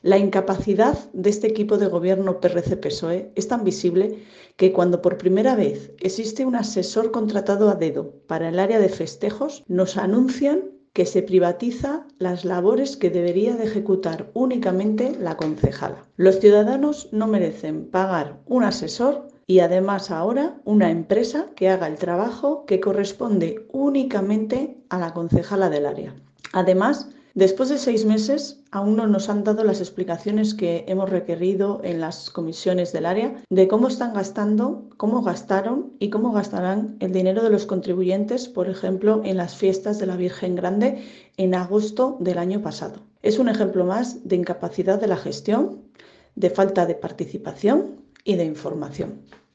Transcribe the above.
La incapacidad de este equipo de gobierno PRC-PSOE es tan visible que cuando por primera vez existe un asesor contratado a dedo para el área de festejos, nos anuncian que se privatiza las labores que debería de ejecutar únicamente la concejala. Los ciudadanos no merecen pagar un asesor y además ahora una empresa que haga el trabajo que corresponde únicamente a la concejala del área. Además, después de 6 meses, aún no nos han dado las explicaciones que hemos requerido en las comisiones del área de cómo están gastando, cómo gastaron y cómo gastarán el dinero de los contribuyentes, por ejemplo, en las fiestas de la Virgen Grande en agosto del año pasado. Es un ejemplo más de incapacidad de la gestión, de falta de participación y de información.